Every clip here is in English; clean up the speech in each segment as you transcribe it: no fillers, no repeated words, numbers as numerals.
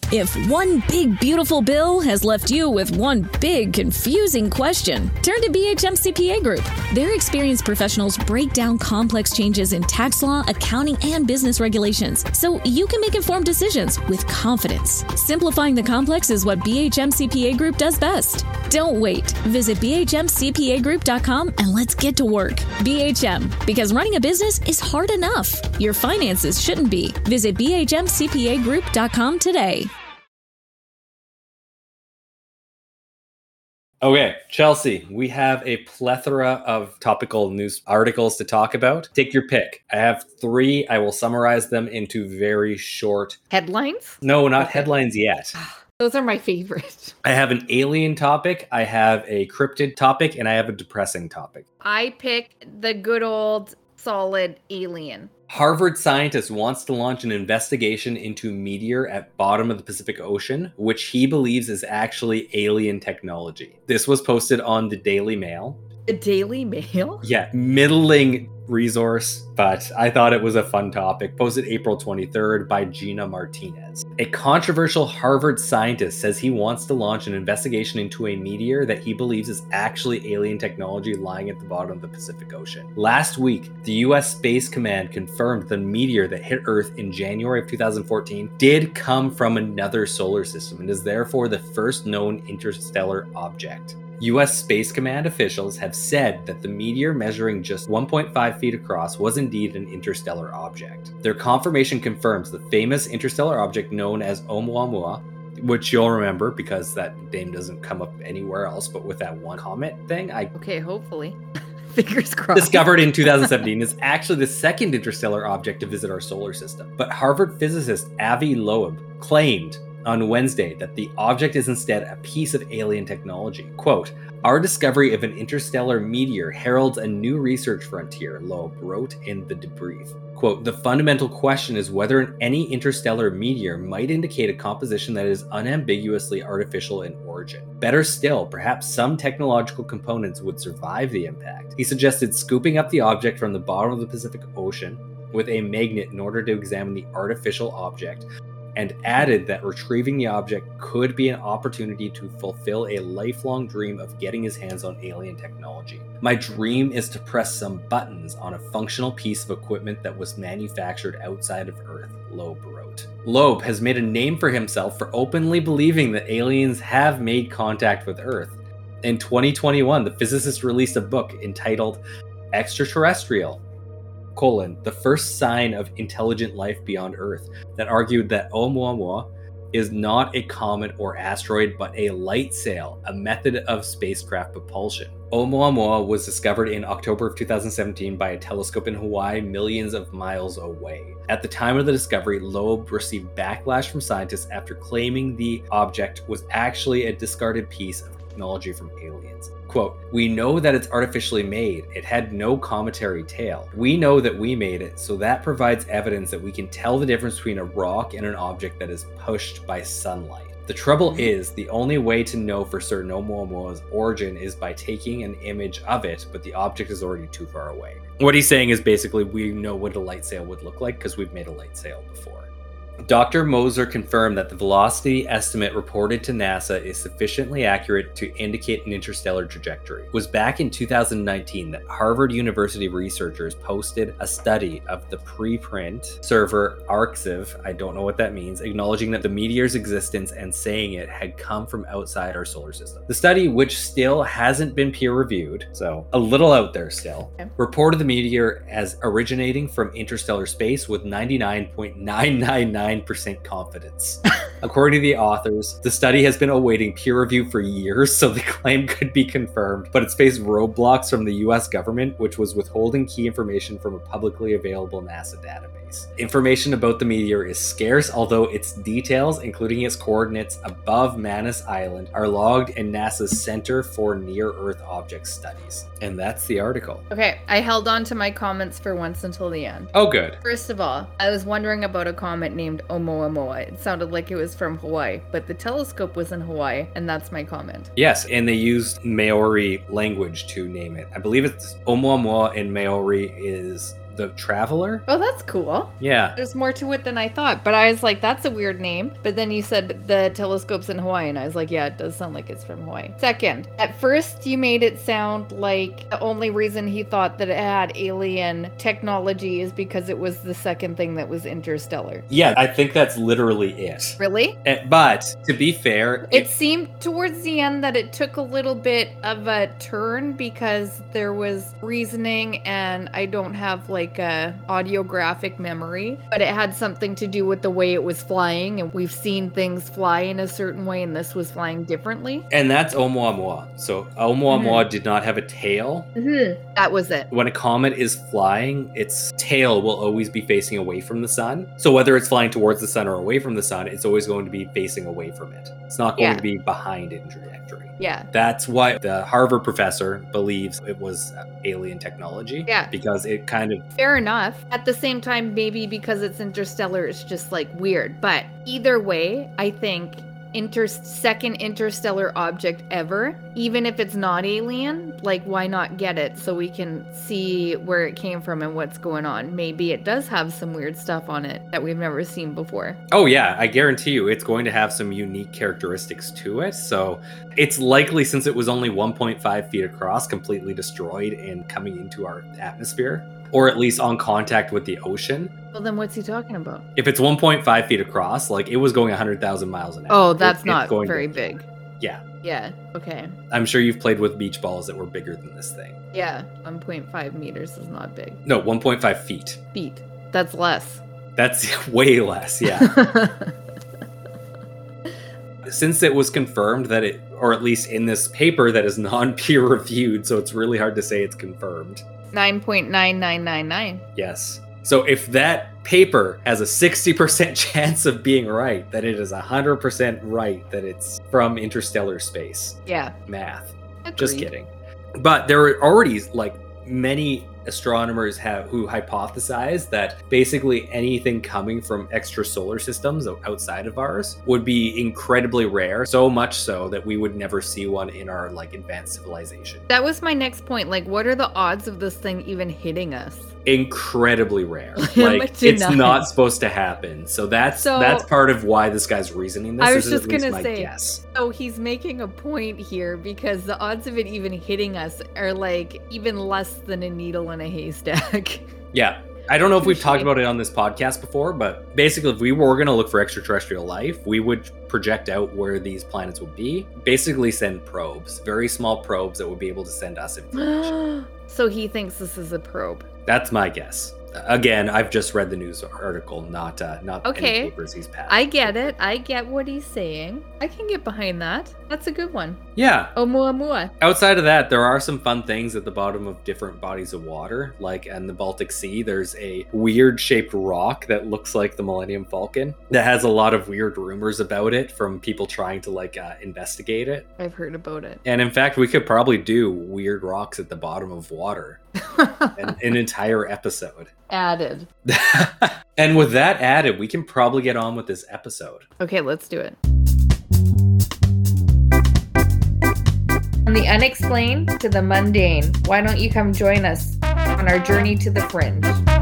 If one big, beautiful bill has left you with one big, confusing question, turn to BHM CPA Group. Their experienced professionals break down complex changes in tax law, accounting, and business regulations so you can make informed decisions with confidence. Simplifying the complex is what BHM CPA Group does best. Don't wait. Visit bhmcpagroup.com and let's get to work. BHM, because running a business is hard enough. Your finances shouldn't be. Visit bhmcpagroup.com today. Okay, Chelsea, we have a plethora of topical news articles to talk about. Take your pick. I have 3. I will summarize them into very short headlines. No, not headlines yet. Those are my favorite. I have an alien topic, I have a cryptid topic, and I have a depressing topic. I pick the good old solid alien. Harvard scientist wants to launch an investigation into meteor at bottom of the Pacific Ocean, which he believes is actually alien technology. This was posted on the Daily Mail. The Daily Mail? Yeah, middling resource, but I thought it was a fun topic. Posted April 23rd by Gina Martinez. A controversial Harvard scientist says he wants to launch an investigation into a meteor that he believes is actually alien technology lying at the bottom of the Pacific Ocean. Last week, the U.S. Space Command confirmed the meteor that hit Earth in January of 2014 did come from another solar system and is therefore the first known interstellar object. U.S. Space Command officials have said that the meteor measuring just 1.5 feet across was indeed an interstellar object. Their confirmation confirms the famous interstellar object known as Oumuamua, which you'll remember because that name doesn't come up anywhere else, but with that one comet thing, Okay, hopefully. Fingers crossed. Discovered in 2017 is actually the second interstellar object to visit our solar system. But Harvard physicist Avi Loeb claimed on Wednesday that the object is instead a piece of alien technology. Quote, "Our discovery of an interstellar meteor heralds a new research frontier," Loeb wrote in The Debrief. Quote, "The fundamental question is whether any interstellar meteor might indicate a composition that is unambiguously artificial in origin. Better still, perhaps some technological components would survive the impact." He suggested scooping up the object from the bottom of the Pacific Ocean with a magnet in order to examine the artificial object, and added that retrieving the object could be an opportunity to fulfill a lifelong dream of getting his hands on alien technology. "My dream is to press some buttons on a functional piece of equipment that was manufactured outside of Earth," Loeb wrote. Loeb has made a name for himself for openly believing that aliens have made contact with Earth. In 2021, the physicist released a book entitled Extraterrestrial: the first sign of intelligent life beyond Earth, that argued that Oumuamua is not a comet or asteroid, but a light sail, a method of spacecraft propulsion. Oumuamua was discovered in October of 2017 by a telescope in Hawaii, millions of miles away. At the time of the discovery, Loeb received backlash from scientists after claiming the object was actually a discarded piece of technology from aliens. Quote, "We know that it's artificially made. It had no cometary tail. We know that we made it, so that provides evidence that we can tell the difference between a rock and an object that is pushed by sunlight. The trouble is, the only way to know for certain Oumuamua's origin is by taking an image of it, but the object is already too far away." What he's saying is basically we know what a light sail would look like because we've made a light sail before. Dr. Moser confirmed that the velocity estimate reported to NASA is sufficiently accurate to indicate an interstellar trajectory. It was back in 2019 that Harvard University researchers posted a study of the preprint server Arxiv, I don't know what that means, acknowledging that the meteor's existence and saying it had come from outside our solar system. The study, which still hasn't been peer-reviewed, so a little out there still, reported the meteor as originating from interstellar space with 99.999% confidence. According to the authors, the study has been awaiting peer review for years, so the claim could be confirmed, but it's faced roadblocks from the US government, which was withholding key information from a publicly available NASA database. Information about the meteor is scarce, although its details, including its coordinates above Manus Island, are logged in NASA's Center for Near-Earth Object Studies. And that's the article. Okay, I held on to my comments for once until the end. Oh, good. First of all, I was wondering about a comet named Oumuamua. It sounded like it was from Hawaii, but the telescope was in Hawaii, and that's my comment. Yes, and they used Maori language to name it. I believe it's Oumuamua in Maori is the Traveler. Oh, that's cool. Yeah. There's more to it than I thought, but I was like, that's a weird name. But then you said the telescope's in Hawaii, and I was like, yeah, it does sound like it's from Hawaii. Second, at first you made it sound like the only reason he thought that it had alien technology is because it was the second thing that was interstellar. Yeah, I think that's literally it. Really? But to be fair, It seemed towards the end that it took a little bit of a turn because there was reasoning, and I don't have like a audiographic memory, but it had something to do with the way it was flying, and we've seen things fly in a certain way, and this was flying differently. and that's Oumuamua. So Oumuamua did not have a tail. That was it. When a comet is flying, its tail will always be facing away from the sun. So whether it's flying towards the sun or away from the sun, it's always going to be facing away from it. It's not going Yeah. to be behind it in trajectory. Yeah. That's why the Harvard professor believes it was alien technology. Yeah. Because it kind of... Fair enough. At the same time, maybe because it's interstellar, it's just like weird. But either way, I think second interstellar object ever, even if it's not alien, like why not get it so we can see where it came from and what's going on? Maybe it does have some weird stuff on it that we've never seen before. Oh yeah, I guarantee you it's going to have some unique characteristics to it. So it's likely, since it was only 1.5 feet across, completely destroyed and coming into our atmosphere, or at least on contact with the ocean. Well, then what's he talking about? If it's 1.5 feet across, like it was going 100,000 miles an hour. Oh, that's It's not going very to- big. Yeah. Yeah, okay. I'm sure you've played with beach balls that were bigger than this thing. Yeah, 1.5 meters is not big. No, 1.5 feet. Feet. That's less. That's way less, yeah. Since it was confirmed that it, or at least in this paper that is non-peer reviewed, so it's really hard to say it's confirmed. 9.9999. Yes. So if that paper has a 60% chance of being right, then it is 100% right that it's from interstellar space. Yeah. Math. Agreed. Just kidding. But there were already like many astronomers who hypothesized that basically anything coming from extrasolar systems outside of ours would be incredibly rare, so much so that we would never see one in our like advanced civilization. That was my next point. Like, what are the odds of this thing even hitting us? Incredibly rare. Much Like it's enough. not supposed to happen. So that's part of why this guy's reasoning this. I was This is just at least gonna my say, guess. so he's making a point here because the odds of it even hitting us are like even less than a needle in a haystack. Yeah. I don't know if we've talked Touche. about it on this podcast before, but basically if we were going to look for extraterrestrial life, we would project out where these planets would be. Basically send probes, very small probes that would be able to send us information. So he thinks this is a probe. That's my guess. Again, I've just read the news article, not Okay. any papers he's passed. I get it. I get what he's saying. I can get behind that. That's a good one. Yeah. Oumuamua. Outside of that, there are some fun things at the bottom of different bodies of water. Like in the Baltic Sea, there's a weird shaped rock that looks like the Millennium Falcon that has a lot of weird rumors about it from people trying to investigate it. I've heard about it. And in fact, we could probably do weird rocks at the bottom of water an entire episode. Added. And with that added, we can probably get on with this episode. Okay, let's do it. From the unexplained to the mundane, why don't you come join us on our journey to the fringe?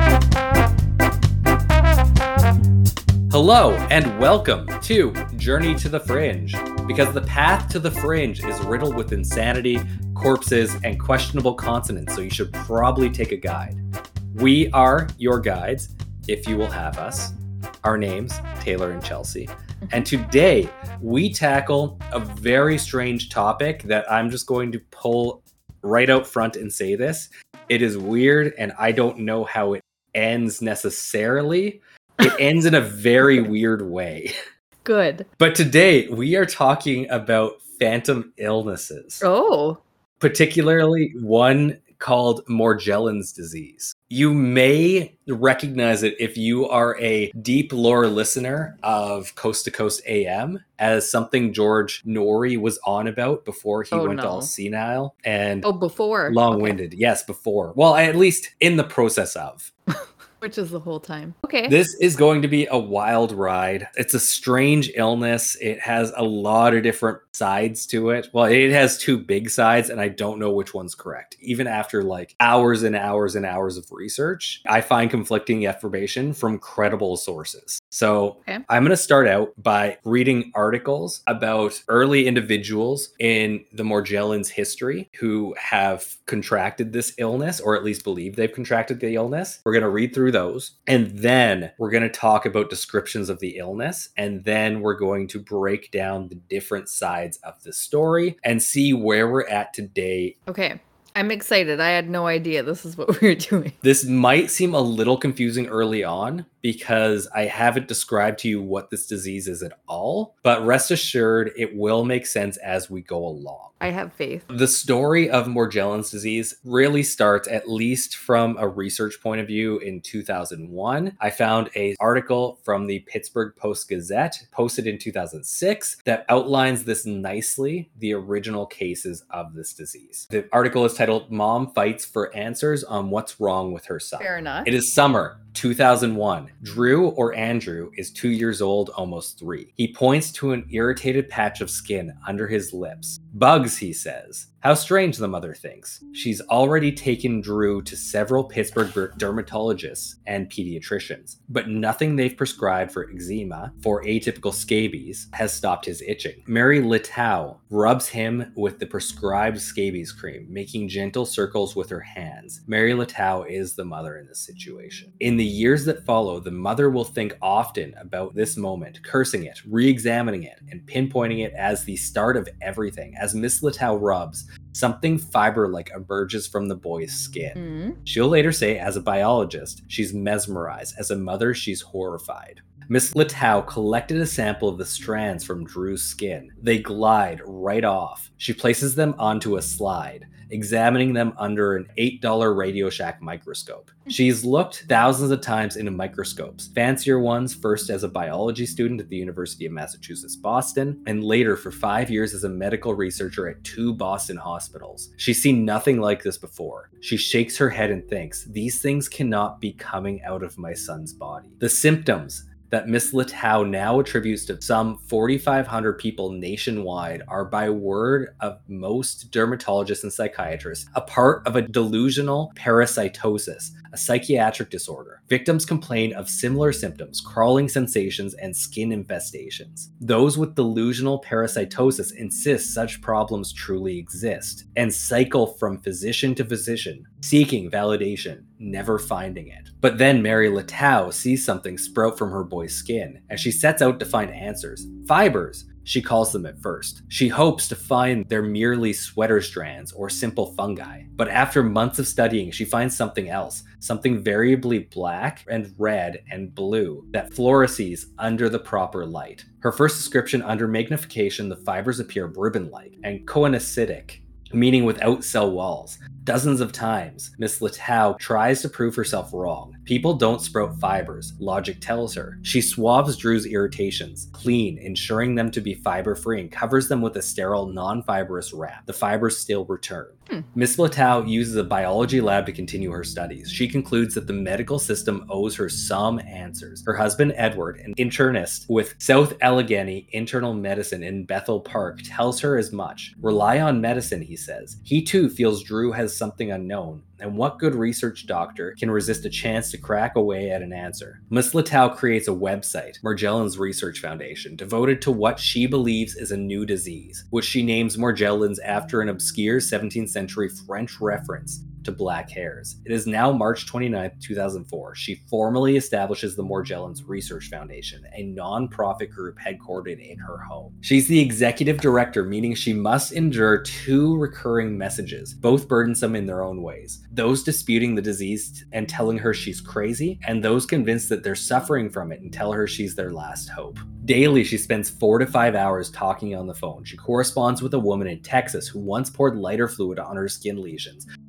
Hello and welcome to Journey to the Fringe, because the path to the fringe is riddled with insanity, corpses, and questionable consonants, so you should probably take a guide. We are your guides, if you will have us. Our names, Taylor and Chelsea. And today, we tackle a very strange topic that I'm just going to pull right out front and say this. It is weird, and I don't know how it ends necessarily. It ends in a very weird way. Good. But today, we are talking about phantom illnesses. Oh. Particularly one called Morgellons disease. You may recognize it if you are a deep lore listener of Coast to Coast AM as something George Norrie was on about before he went all senile and before. long-winded. Okay. Yes, before. Well, at least in the process of. Twitches the whole time. Okay. This is going to be a wild ride. It's a strange illness. It has a lot of different sides to it. Well, it has two big sides, and I don't know which one's correct. Even after like hours and hours and hours of research, I find conflicting information from credible sources. So I'm going to start out by reading articles about early individuals in the Morgellons history who have contracted this illness, or at least believe they've contracted the illness. We're going to read through those, and then we're going to talk about descriptions of the illness, and then we're going to break down the different sides of the story and see where we're at today. Okay. I'm excited. I had no idea this is what we were doing. This might seem a little confusing early on because I haven't described to you what this disease is at all, but rest assured it will make sense as we go along. I have faith. The story of Morgellons disease really starts, at least from a research point of view, in 2001. I found an article from the Pittsburgh Post-Gazette posted in 2006 that outlines this nicely, the original cases of this disease. The article is titled "Mom Fights for Answers on What's Wrong with Her Son." Fair enough. It is summer 2001. Drew, or Andrew, is 2 years old, almost 3. He points to an irritated patch of skin under his lips. Bugs, he says. How strange, the mother thinks. She's already taken Drew to several Pittsburgh dermatologists and pediatricians, but nothing they've prescribed for eczema, for atypical scabies, has stopped his itching. Mary Litau rubs him with the prescribed scabies cream, making gentle circles with her hands. Mary Litau is the mother in this situation. In the years that follow, the mother will think often about this moment, cursing it, re-examining it, and pinpointing it as the start of everything. As Miss Litau rubs, something fiber-like emerges from the boy's skin. She'll later say, as a biologist, she's mesmerized. As a mother, she's horrified. Miss Litau collected a sample of the strands from Drew's skin. They glide right off. She places them onto a slide, examining them under an $8 Radio Shack microscope. She's looked thousands of times into microscopes, fancier ones first as a biology student at the University of Massachusetts, Boston, and later for 5 years as a medical researcher at 2 Boston hospitals. She's seen nothing like this before. She shakes her head and thinks, these things cannot be coming out of my son's body. The symptoms that Miss Litau now attributes to some 4,500 people nationwide are, by word of most dermatologists and psychiatrists, a part of a delusional parasitosis, a psychiatric disorder. Victims complain of similar symptoms, crawling sensations, and skin infestations. Those with delusional parasitosis insist such problems truly exist, and cycle from physician to physician, seeking validation, never finding it. But then Mary Litau sees something sprout from her boy's skin, and she sets out to find answers. Fibers, she calls them at first. She hopes to find they're merely sweater strands or simple fungi. But after months of studying, she finds something else, something variably black and red and blue that fluoresces under the proper light. Her first description, under magnification, the fibers appear ribbon-like and coenocytic, meaning without cell walls. Dozens of times, Miss Litau tries to prove herself wrong. People don't sprout fibers, logic tells her. She swabs Drew's irritations, clean, ensuring them to be fiber-free, and covers them with a sterile, non-fibrous wrap. The fibers still return. Miss Litau uses a biology lab to continue her studies. She concludes that the medical system owes her some answers. Her husband, Edward, an internist with South Allegheny Internal Medicine in Bethel Park, tells her as much. Rely on medicine, he says. He too feels Drew has something unknown, and what good research doctor can resist a chance to crack away at an answer? Miss Litau creates a website, Morgellons Research Foundation, devoted to what she believes is a new disease, which she names Morgellons after an obscure 17th century French reference to black hairs. It is now March 29, 2004. She formally establishes the Morgellons Research Foundation, a non-profit group headquartered in her home. She's the executive director, meaning she must endure 2 recurring messages, both burdensome in their own ways. Those disputing the disease and telling her she's crazy, and those convinced that they're suffering from it and tell her she's their last hope. Daily, she spends 4 to 5 hours talking on the phone. She corresponds with a woman in Texas who once poured lighter fluid on her skin lesions,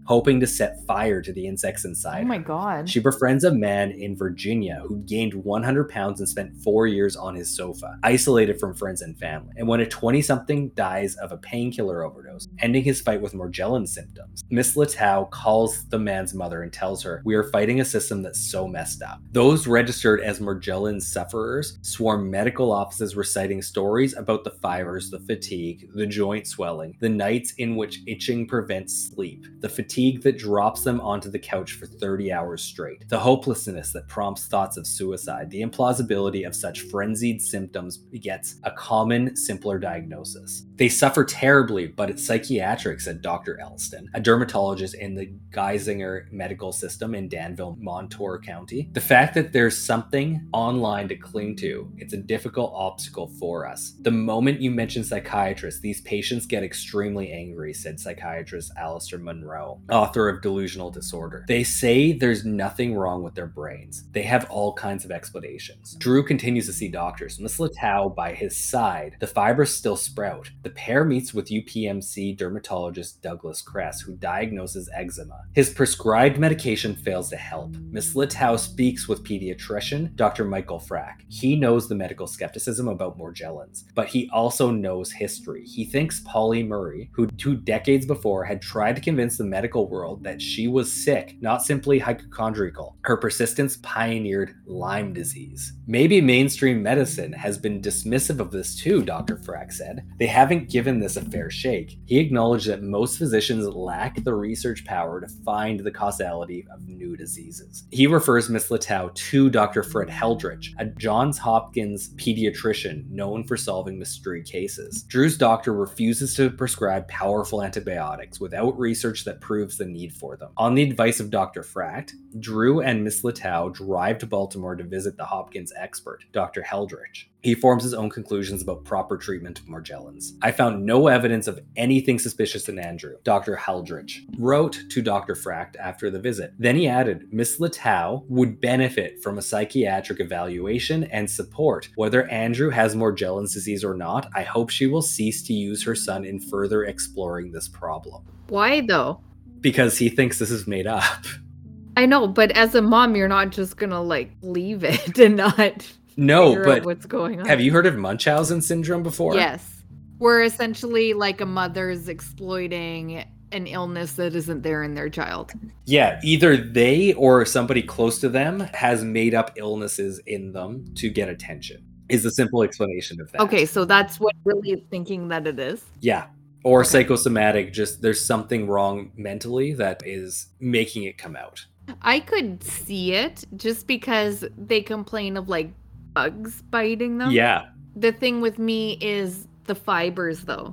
hoping to set fire to the insects inside. Oh my her. God. She befriends a man in Virginia who gained 100 pounds and spent 4 years on his sofa, isolated from friends and family. And when a 20-something dies of a painkiller overdose, ending his fight with Morgellons symptoms, Miss Letow calls the man's mother and tells her, "We are fighting a system that's so messed up." Those registered as Morgellons sufferers swarm medical offices reciting stories about the fibers, the fatigue, the joint swelling, the nights in which itching prevents sleep, the fatigue that drops them onto the couch for 30 hours straight, the hopelessness that prompts thoughts of suicide. The implausibility of such frenzied symptoms begets a common, simpler diagnosis. "They suffer terribly, but it's psychiatric," said Dr. Elston, a dermatologist in the Geisinger Medical System in Danville, Montour County. "The fact that there's something online to cling to, it's a difficult obstacle for us. The moment you mention psychiatrists, these patients get extremely angry," said psychiatrist Alistair Munro, author of Delusional Disorder. "They say there's nothing wrong with their brains. They have all kinds of explanations." Drew continues to see doctors. Miss Letow by his side. The fibers still sprout. The pair meets with UPMC dermatologist Douglas Kress, who diagnoses eczema. His prescribed medication fails to help. Miss Letow speaks with pediatrician Dr. Michael Frack. He knows the medical skepticism about Morgellons, but he also knows history. He thinks Polly Murray, who 2 decades before had tried to convince the medical world that she was sick, not simply hypochondriacal. Her persistence pioneered Lyme disease. "Maybe mainstream medicine has been dismissive of this too," Dr. Frack said. "They haven't given this a fair shake." He acknowledged that most physicians lack the research power to find the causality of new diseases. He refers Miss Letow to Dr. Fred Heldrich, a Johns Hopkins pediatrician known for solving mystery cases. Drew's doctor refuses to prescribe powerful antibiotics without research that proves the need for them. On the advice of Dr. Frack, Drew and Miss Letow drive to Baltimore to visit the Hopkins expert, Dr. Heldrich. He forms his own conclusions about proper treatment of Morgellons. "I found no evidence of anything suspicious in Andrew," Dr. Heldrich wrote to Dr. Frack after the visit. Then he added, "Miss Letow would benefit from a psychiatric evaluation and support. Whether Andrew has Morgellons disease or not, I hope she will cease to use her son in further exploring this problem." Why though? Because he thinks this is made up. I know, but as a mom, you're not just gonna like leave it and not No, figure but out what's going on. have you heard of Munchausen syndrome before? Yes. Where essentially like a mother's exploiting an illness that isn't there in their child. Yeah, either they or somebody close to them has made up illnesses in them to get attention, is the simple explanation of that. Okay, so that's what really is thinking that it is. Yeah. Or Okay. psychosomatic, just there's something wrong mentally that is making it come out. I could see it just because they complain of like bugs biting them. Yeah. The thing with me is the fibers though.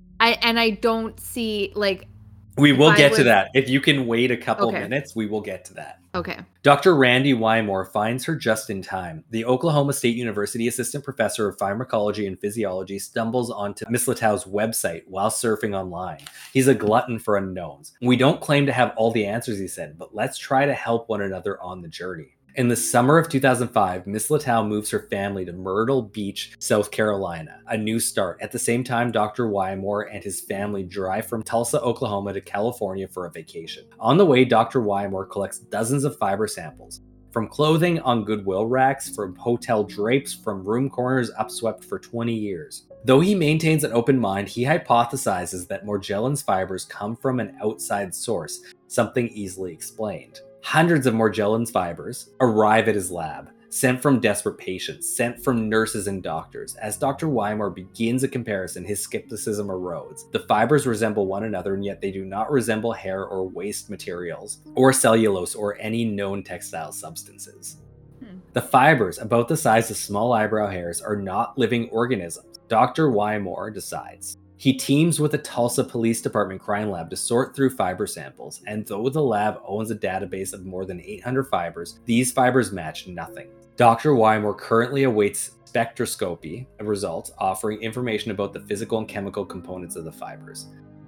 I don't see like We will I get to was- that. If you can wait a couple Okay. minutes, we will get to that. okay. Dr. Randy Wymore finds her just in time. The Oklahoma State University assistant professor of pharmacology and physiology stumbles onto Miss Letow's website while surfing online. He's a glutton for unknowns. "We don't claim to have all the answers," he said, "but let's try to help one another on the journey." In the summer of 2005, Miss Letow moves her family to Myrtle Beach, South Carolina, a new start. At the same time, Dr. Wymore and his family drive from Tulsa, Oklahoma to California for a vacation. On the way, Dr. Wymore collects dozens of fiber samples. From clothing on Goodwill racks, from hotel drapes, from room corners upswept for 20 years. Though he maintains an open mind, he hypothesizes that Morgellons fibers come from an outside source, something easily explained. Hundreds of Morgellons fibers arrive at his lab, sent from desperate patients, sent from nurses and doctors. As Dr. Wymore begins a comparison, his skepticism erodes. The fibers resemble one another, and yet they do not resemble hair or waste materials, or cellulose, or any known textile substances. The fibers, about the size of small eyebrow hairs, are not living organisms. Dr. Wymore decides. He teams with the Tulsa Police Department crime lab to sort through fiber samples, and though the lab owns a database of more than 800 fibers, these fibers match nothing. Dr. Wymore currently awaits spectroscopy results offering information about the physical and chemical components of the fibers.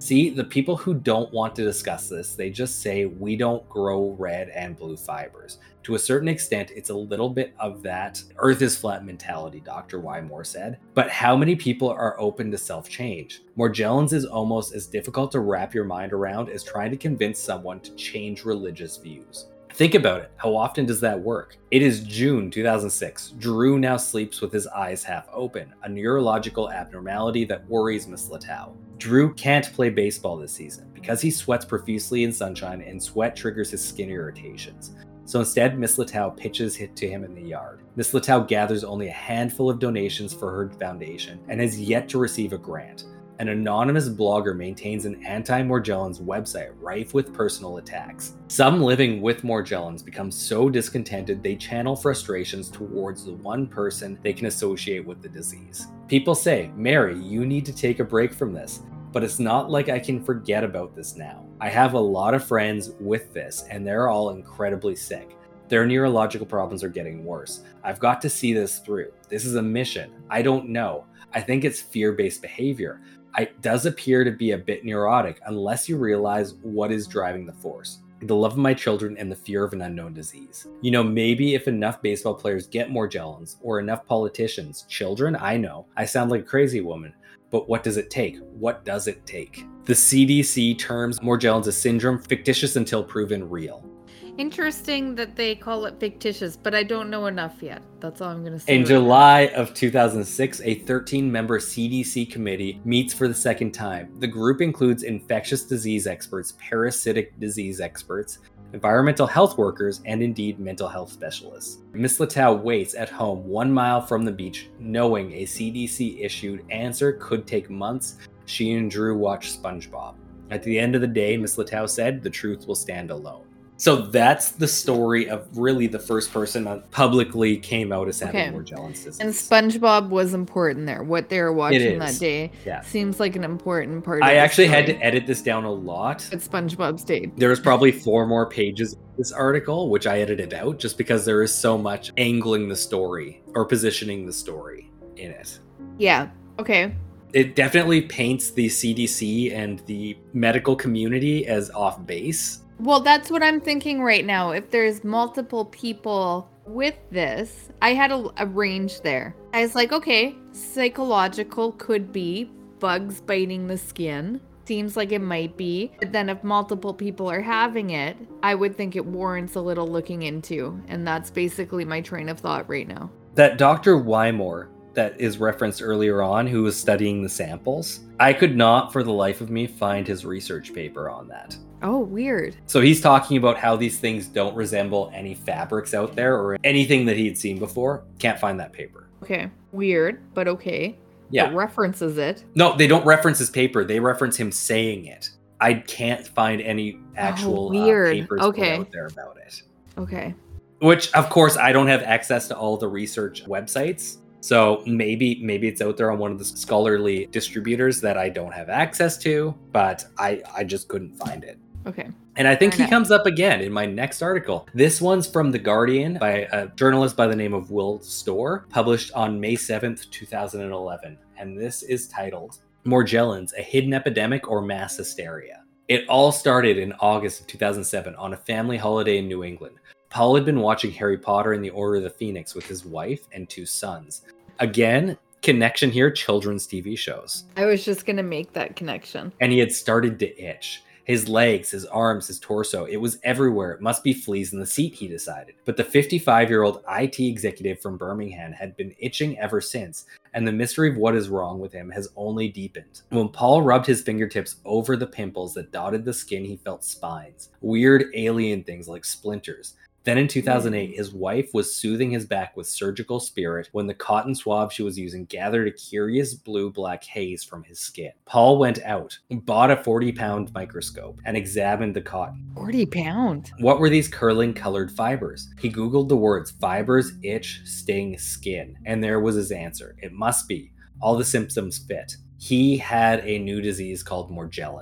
See, the people who don't want to discuss this, they just say we don't grow red and blue fibers. To a certain extent, it's a little bit of that Earth is flat mentality, Dr. Wymore said. But how many people are open to self-change? Morgellons is almost as difficult to wrap your mind around as trying to convince someone to change religious views. Think about it. How often does that work? It is June 2006. Drew now sleeps with his eyes half open, a neurological abnormality that worries Miss Latow. Drew can't play baseball this season because he sweats profusely in sunshine and sweat triggers his skin irritations. So instead, Miss Latow pitches it to him in the yard. Miss Latow gathers only a handful of donations for her foundation and has yet to receive a grant. An anonymous blogger maintains an anti-Morgellons website rife with personal attacks. Some living with Morgellons become so discontented they channel frustrations towards the one person they can associate with the disease. People say, Mary, you need to take a break from this. But it's not like I can forget about this now. I have a lot of friends with this, and they're all incredibly sick. Their neurological problems are getting worse. I've got to see this through. This is a mission. I don't know. I think it's fear-based behavior. It does appear to be a bit neurotic unless you realize what is driving the force. The love of my children and the fear of an unknown disease. You know, maybe if enough baseball players get Morgellons, or enough politicians, children, I know, I sound like a crazy woman. But what does it take? What does it take? The CDC terms Morgellons a syndrome fictitious until proven real. Interesting that they call it fictitious, but I don't know enough yet. That's all I'm going to say. In July of 2006, a 13-member CDC committee meets for the second time. The group includes infectious disease experts, parasitic disease experts, environmental health workers, and indeed mental health specialists. Miss Latow waits at home 1 mile from the beach, knowing a CDC-issued answer could take months. She and Drew watch SpongeBob. At the end of the day, Miss Latow said, the truth will stand alone. So that's the story of really the first person that publicly came out as having Morgellons disease. And SpongeBob was important there. What they were watching that day seems like an important part of I actually had to edit this down a lot. But SpongeBob stayed. There was probably 4 more pages of this article, which I edited out just because there is so much angling the story or positioning the story in it. Yeah. Okay. It definitely paints the CDC and the medical community as off base. Well, that's what I'm thinking right now. If there's multiple people with this, I had a range there. I was like, okay, psychological could be bugs biting the skin. Seems like it might be. But then if multiple people are having it, I would think it warrants a little looking into. And that's basically my train of thought right now. That Dr. Wymore that is referenced earlier on, who was studying the samples, I could not for the life of me find his research paper on that. Oh, weird. So he's talking about how these things don't resemble any fabrics out there or anything that he had seen before. Can't find that paper. Okay. Weird, but okay. Yeah. It references it. No, they don't reference his paper. They reference him saying it. I can't find any actual papers put out there about it. Okay. Which, of course, I don't have access to all the research websites. So maybe it's out there on one of the scholarly distributors that I don't have access to, but I just couldn't find it. Okay. And I think he comes up again in my next article. This one's from The Guardian by a journalist by the name of Will Storr, published on May 7th, 2011. And this is titled, Morgellons, a Hidden Epidemic or Mass Hysteria. It all started in August of 2007 on a family holiday in New England. Paul had been watching Harry Potter and the Order of the Phoenix with his wife and 2 sons. Again, connection here, children's TV shows. I was just going to make that connection. And he had started to itch. His legs, his arms, his torso, it was everywhere. It must be fleas in the seat, he decided. But the 55-year-old IT executive from Birmingham had been itching ever since, and the mystery of what is wrong with him has only deepened. When Paul rubbed his fingertips over the pimples that dotted the skin, he felt spines, weird alien things like splinters. Then in 2008, his wife was soothing his back with surgical spirit when the cotton swab she was using gathered a curious blue-black haze from his skin. Paul went out, bought a 40-pound microscope, and examined the cotton. 40 pounds? What were these curling colored fibers? He Googled the words fibers, itch, sting, skin, and there was his answer. It must be. All the symptoms fit. He had a new disease called Morgellons.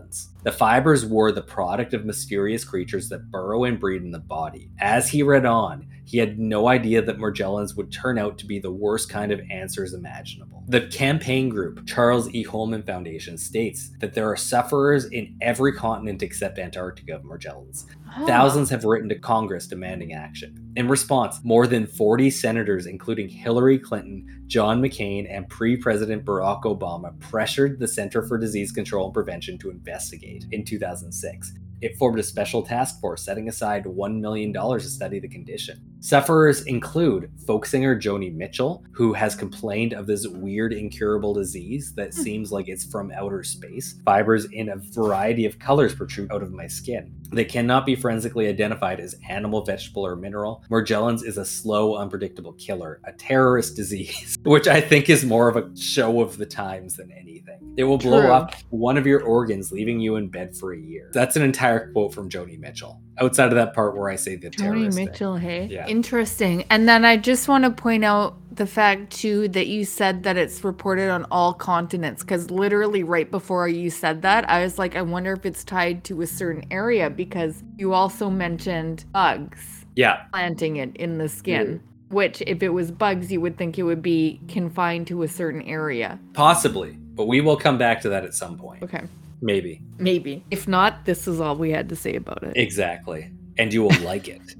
The fibers were the product of mysterious creatures that burrow and breed in the body. As he read on, he had no idea that Morgellons would turn out to be the worst kind of answers imaginable. The campaign group, Charles E. Holman Foundation, states that there are sufferers in every continent except Antarctica of Morgellons. Thousands have written to Congress demanding action. In response, more than 40 senators, including Hillary Clinton, John McCain, and pre-President Barack Obama, pressured the Center for Disease Control and Prevention to investigate in 2006. It formed a special task force, setting aside $1 million to study the condition. Sufferers include folk singer Joni Mitchell, who has complained of this weird incurable disease that seems like it's from outer space. Fibers in a variety of colors protrude out of my skin. They cannot be forensically identified as animal, vegetable, or mineral. Morgellons is a slow, unpredictable killer, a terrorist disease, which I think is more of a show of the times than anything. It will blow up one of your organs, leaving you in bed for a year. That's an entire quote from Joni Mitchell. Outside of that part where I say the terrorist Joni Mitchell, thing. hey? Yeah. Interesting. And then I just want to point out the fact, too, that you said that it's reported on all continents, because literally right before you said that, I was like, I wonder if it's tied to a certain area, because you also mentioned bugs planting it in the skin, which if it was bugs, you would think it would be confined to a certain area. Possibly, but we will come back to that at some point. Okay. Maybe. If not, this is all we had to say about it. Exactly. And you will like it.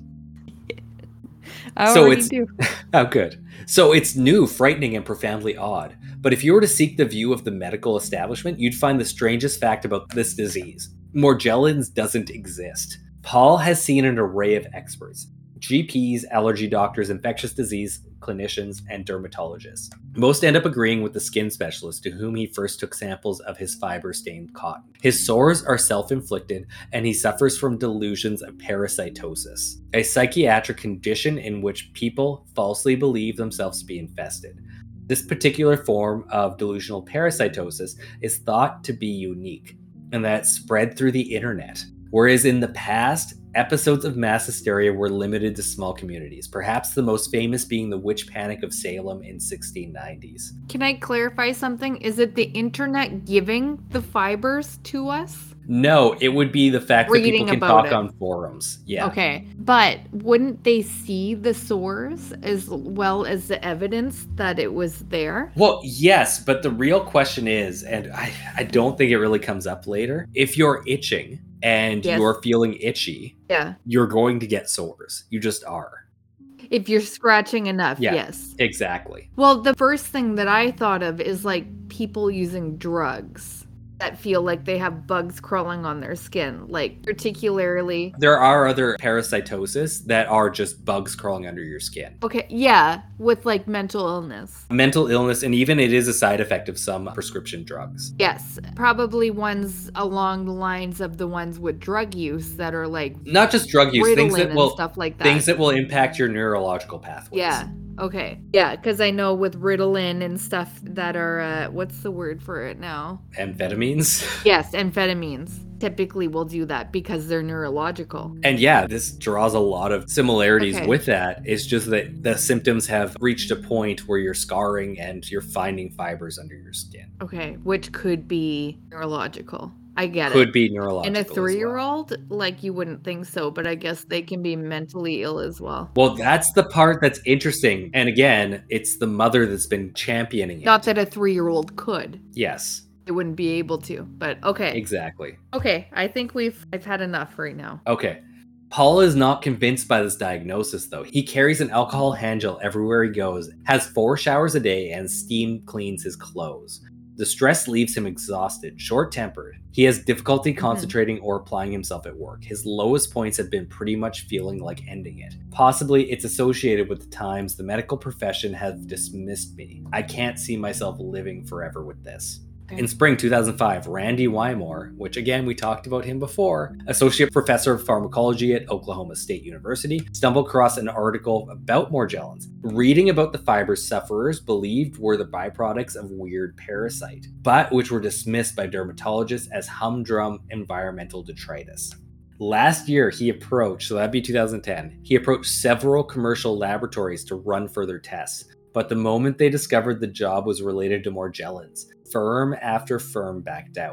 I already do. Oh, good. So it's new, frightening, and profoundly odd. But if you were to seek the view of the medical establishment, you'd find the strangest fact about this disease. Morgellons doesn't exist. Paul has seen an array of experts. GPs, allergy doctors, infectious disease clinicians, and dermatologists. Most end up agreeing with the skin specialist to whom he first took samples of his fiber-stained cotton. His sores are self-inflicted, and he suffers from delusions of parasitosis, a psychiatric condition in which people falsely believe themselves to be infested. This particular form of delusional parasitosis is thought to be unique, and that it spread through the internet. Whereas in the past, episodes of mass hysteria were limited to small communities, perhaps the most famous being the witch panic of Salem in 1690s. Can I clarify something? Is it the internet giving the fibers to us? No, it would be the fact that Reading people can about talk it. on forums. Yeah. Okay. But wouldn't they see the sores as well as the evidence that it was there? Well, yes, but the real question is, and I don't think it really comes up later, if you're itching and Yes. you're feeling itchy, Yeah. you're going to get sores. You just are. If you're scratching enough, Yeah. yes. Exactly. Well, the first thing that I thought of is like people using drugs that feel like they have bugs crawling on their skin, like particularly. There are other parasitosis that are just bugs crawling under your skin. Okay, yeah, with like mental illness. Mental illness, and even it is a side effect of some prescription drugs. Yes, probably ones along the lines of the ones with drug use that are like Not just drug use, things Ritalin that and will stuff like that. things that will impact your neurological pathways. Yeah. Okay. Yeah, because I know with Ritalin and stuff that are, what's the word for it now? Amphetamines. Yes, amphetamines typically will do that because they're neurological. And yeah, this draws a lot of similarities Okay. with that. It's just that the symptoms have reached a point where you're scarring and you're finding fibers under your skin. Okay, which could be neurological. I get Could it. be neurological. In a as well. 3-year-old, like you wouldn't think so, but I guess they can be mentally ill as well. Well, that's the part that's interesting. And again, it's the mother that's been championing it. Not that a 3-year-old could. Yes, They wouldn't be able to, but okay. exactly. Okay, I think I've had enough right now. Okay. Paul is not convinced by this diagnosis, though. He carries an alcohol hand gel everywhere he goes, has 4 showers a day, and steam cleans his clothes. The stress leaves him exhausted, short-tempered. He has difficulty concentrating or applying himself at work. His lowest points have been pretty much feeling like ending it. Possibly it's associated with the times the medical profession has dismissed me. I can't see myself living forever with this. In spring 2005, Randy Wymore, which again we talked about him before, associate professor of pharmacology at Oklahoma State University, stumbled across an article about Morgellons, reading about the fibers sufferers believed were the byproducts of weird parasite, but which were dismissed by dermatologists as humdrum environmental detritus. Last year, he approached, so that'd be 2010, he approached several commercial laboratories to run further tests. But the moment they discovered the job was related to Morgellons, firm after firm backed out.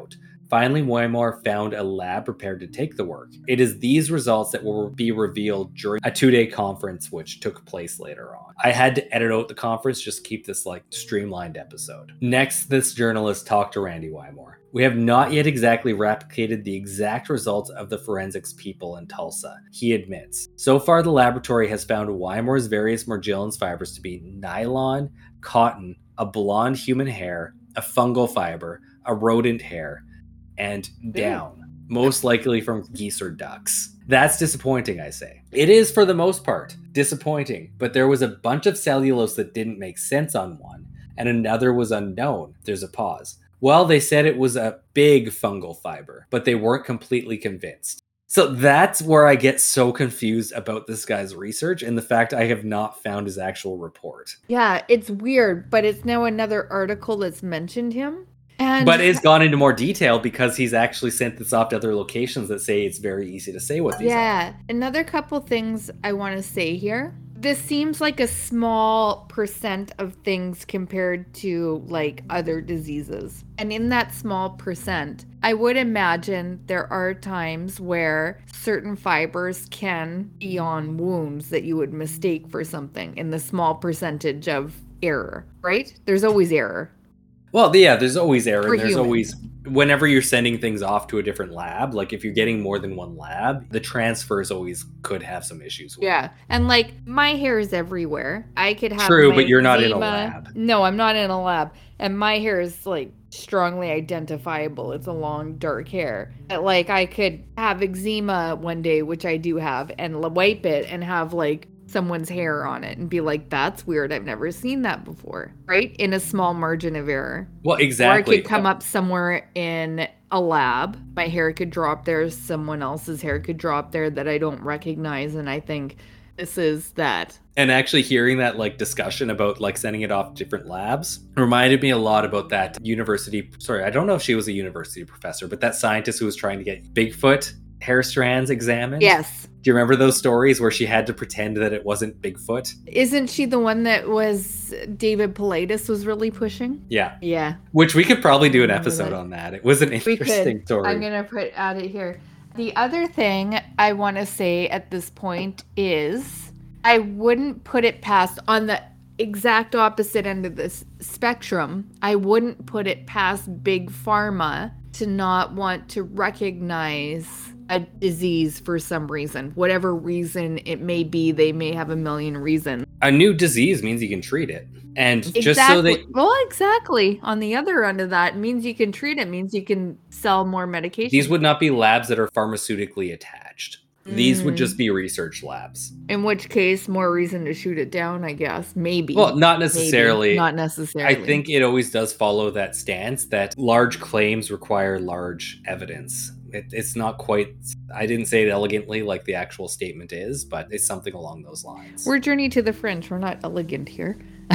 Finally, Weimar found a lab prepared to take the work. It is these results that will be revealed during a 2-day conference, which took place later on. I had to edit out the conference, just keep this like streamlined episode. Next, this journalist talked to Randy Weimar. We have not yet exactly replicated the exact results of the forensics people in Tulsa, he admits. So far, the laboratory has found Weimar's various Morgellons fibers to be nylon, cotton, a blonde human hair, a fungal fiber, a rodent hair, and down, most likely from geese or ducks. That's disappointing, I say. It is, for the most part, disappointing, but there was a bunch of cellulose that didn't make sense on one, and another was unknown. There's a pause. Well, they said it was a big fungal fiber, but they weren't completely convinced. So that's where I get so confused about this guy's research and the fact I have not found his actual report. Yeah, it's weird, but it's now another article that's mentioned him. But it's gone into more detail because he's actually sent this off to other locations that say it's very easy to say what these are. Yeah, another couple things I want to say here. This seems like a small percent of things compared to like other diseases. And in that small percent, I would imagine there are times where certain fibers can be on wounds that you would mistake for something in the small percentage of error, right? There's always error. Well, yeah, there's always error. And there's humans. always, whenever you're sending things off to a different lab, like if you're getting more than one lab, the transfers always could have some issues with. Yeah. And like my hair is everywhere. I could have True, my but you're not in a eczema. lab. No, I'm not in a lab. And my hair is like strongly identifiable. It's a long dark hair. But, like I could have eczema one day, which I do have, and wipe it and have like someone's hair on it and be like, that's weird. I've never seen that before. Right? In a small margin of error. Well, exactly. Or I could come up somewhere in a lab. My hair could drop there. Someone else's hair could drop there that I don't recognize. And I think this is that. And actually hearing that like discussion about like sending it off to different labs reminded me a lot about that university. Sorry, I don't know if she was a university professor, but that scientist who was trying to get Bigfoot hair strands examined. Yes. Do you remember those stories where she had to pretend that it wasn't Bigfoot? Isn't she the one that was David Paulides was really pushing? Yeah. Yeah. Which we could probably do an episode on that. It was an interesting story. I'm going to add it here. The other thing I want to say at this point is I wouldn't put it past, on the exact opposite end of this spectrum, I wouldn't put it past Big Pharma to not want to recognize a disease for some reason. Whatever reason it may be, they may have a million reasons. A new disease means you can treat it. And Exactly. just so that... Well, exactly. On the other end of that, means you can treat it, means you can sell more medication. These would not be labs that are pharmaceutically attached. These would just be research labs. In which case, more reason to shoot it down, I guess. Maybe. Well, not necessarily. Maybe. Not necessarily. I think it always does follow that stance that large claims require large evidence. It's not quite, I didn't say it elegantly like the actual statement is, but it's something along those lines. We're Journey to the Fringe. We're not elegant here.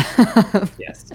Yes.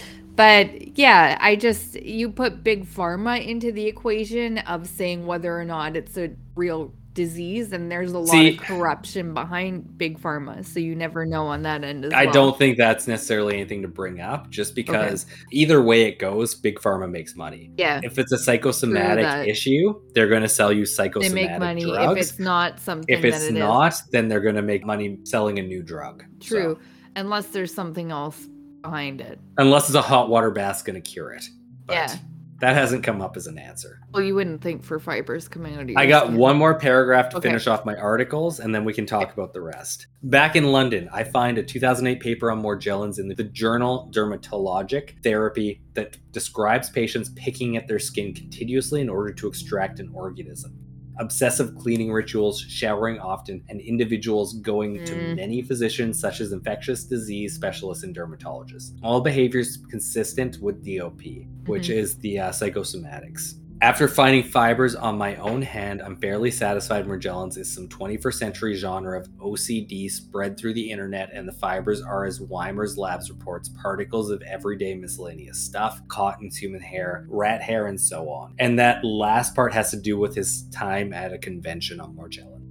But yeah, you put Big Pharma into the equation of saying whether or not it's a real disease, and there's a lot of corruption behind Big Pharma, so you never know on that end as well. I don't think that's necessarily anything to bring up, just because either way it goes, Big Pharma makes money. Yeah. If it's a psychosomatic issue, they're going to sell you psychosomatic they make money. drugs. If it's not something if it's not, then they're going to make money selling a new drug. True. So, unless there's something else behind it. Unless it's a hot water bath going to cure it. But yeah. That hasn't come up as an answer. Well, you wouldn't think for fibers coming out of your I got skin. one more paragraph to finish off my articles, and then we can talk about the rest. Back in London, I find a 2008 paper on Morgellons in the journal Dermatologic Therapy that describes patients picking at their skin continuously in order to extract an organism. Obsessive cleaning rituals, showering often, and individuals going to many physicians such as infectious disease specialists and dermatologists. All behaviors consistent with DOP, which is the psychosomatics. After finding fibers on my own hand, I'm fairly satisfied Morgellons is some 21st century genre of OCD spread through the internet, and the fibers are, as Weimar's labs reports, particles of everyday miscellaneous stuff, cottons, human hair, rat hair, and so on. And that last part has to do with his time at a convention on Morgellons.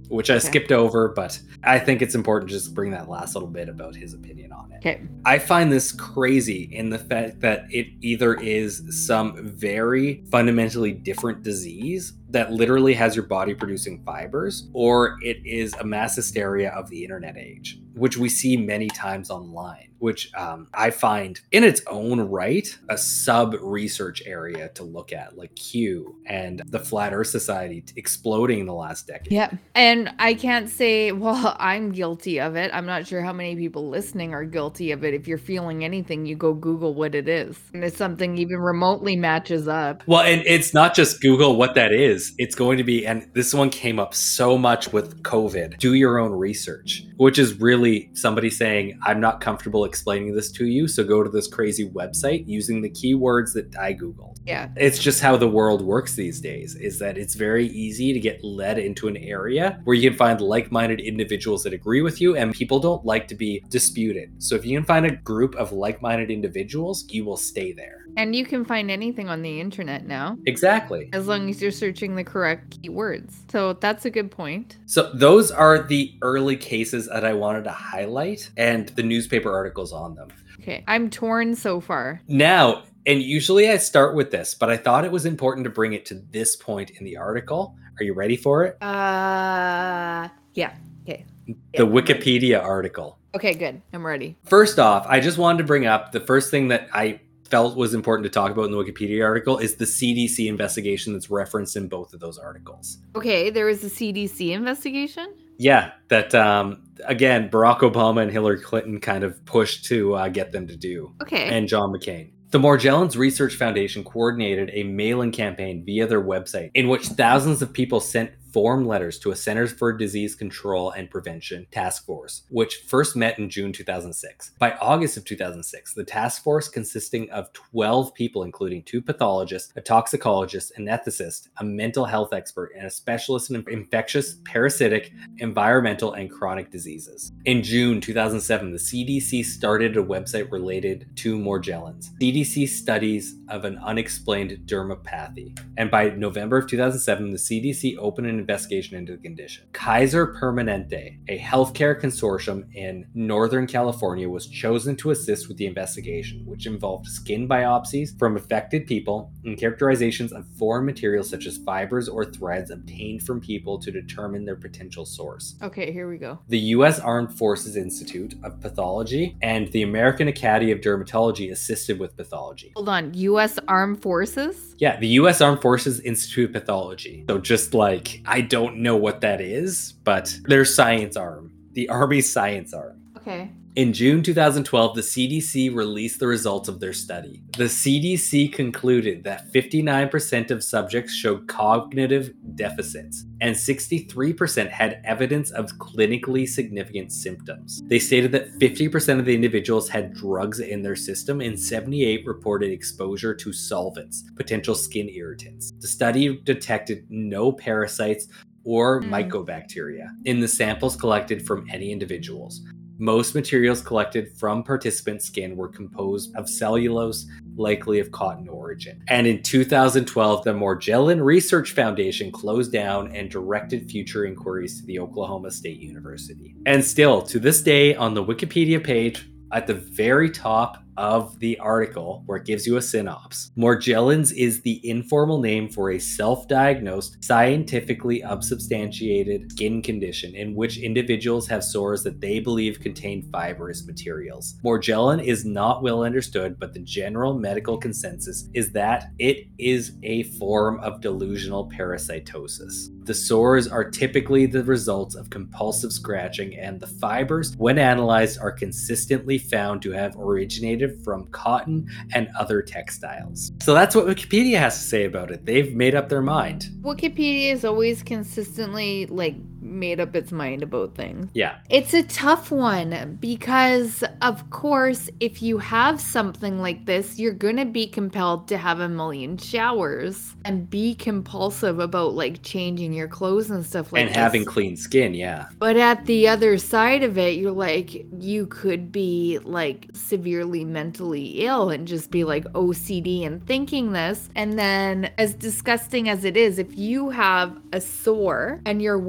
which I skipped over, but I think it's important just to bring that last little bit about his opinion on it. Okay. I find this crazy in the fact that it either is some very fundamentally different disease that literally has your body producing fibers, or it is a mass hysteria of the internet age, which we see many times online, which I find in its own right a sub-research area to look at, like Q and the Flat Earth Society exploding in the last decade. Yeah. And I can't say, well, I'm guilty of it. I'm not sure how many people listening are guilty of it. If you're feeling anything, you go Google what it is. And if something even remotely matches up. Well, and it's not just Google what that is. It's going to be, and this one came up so much with COVID, do your own research, which is really somebody saying, I'm not comfortable explaining this to you, so go to this crazy website using the keywords that I Googled. Yeah. It's just how the world works these days, is that it's very easy to get led into an area where you can find like-minded individuals that agree with you, and people don't like to be disputed. So if you can find a group of like-minded individuals, you will stay there. And you can find anything on the internet now. Exactly. As long as you're searching the correct keywords. So that's a good point. So those are the early cases that I wanted to highlight and the newspaper articles on them. Okay. I'm torn so far. Now, and usually I start with this, but I thought it was important to bring it to this point in the article. Are you ready for it? Yeah. Okay. The Wikipedia article. Okay, good. I'm ready. First off, I just wanted to bring up the first thing that I felt was important to talk about in the Wikipedia article is the CDC investigation that's referenced in both of those articles. Okay, there was a CDC investigation? Yeah, that, again, Barack Obama and Hillary Clinton kind of pushed to get them to do. Okay. And John McCain. The Morgellons Research Foundation coordinated a mail-in campaign via their website in which thousands of people sent form letters to a Centers for Disease Control and Prevention task force, which first met in June 2006. By August of 2006, the task force, consisting of 12 people, including 2 pathologists, a toxicologist, an ethicist, a mental health expert, and a specialist in infectious, parasitic, environmental, and chronic diseases. In June 2007, the CDC started a website related to Morgellons, CDC Studies of an Unexplained Dermopathy. And by November of 2007, the CDC opened an investigation into the condition. Kaiser Permanente, a healthcare consortium in Northern California, was chosen to assist with the investigation, which involved skin biopsies from affected people and characterizations of foreign materials such as fibers or threads obtained from people to determine their potential source. Okay, here we go. The U.S. Armed Forces Institute of Pathology and the American Academy of Dermatology assisted with pathology. Hold on, U.S. Armed Forces? Yeah, the U.S. Armed Forces Institute of Pathology. So just like, I don't know what that is, but their science arm, the Army's science arm. Okay. In June 2012, the CDC released the results of their study. The CDC concluded that 59% of subjects showed cognitive deficits, and 63% had evidence of clinically significant symptoms. They stated that 50% of the individuals had drugs in their system, and 78 reported exposure to solvents, potential skin irritants. The study detected no parasites or mycobacteria in the samples collected from any individuals. Most materials collected from participant skin were composed of cellulose, likely of cotton origin. And in 2012, the Morgellon Research Foundation closed down and directed future inquiries to the Oklahoma State University. And still, to this day, on the Wikipedia page, at the very top of the article, where it gives you a synopsis, Morgellons is the informal name for a self-diagnosed, scientifically unsubstantiated skin condition in which individuals have sores that they believe contain fibrous materials. Morgellon is not well understood, but the general medical consensus is that it is a form of delusional parasitosis. The sores are typically the results of compulsive scratching, and the fibers, when analyzed, are consistently found to have originated from cotton and other textiles. So that's what Wikipedia has to say about it. They've made up their mind. Wikipedia is always consistently made up its mind about things. Yeah. It's a tough one because, of course, if you have something like this, you're going to be compelled to have a million showers and be compulsive about changing your clothes and stuff like that. And having clean skin, yeah. But at the other side of it, you're you could be severely mentally ill and just be OCD and thinking this. And then, as disgusting as it is, if you have a sore and you're wearing a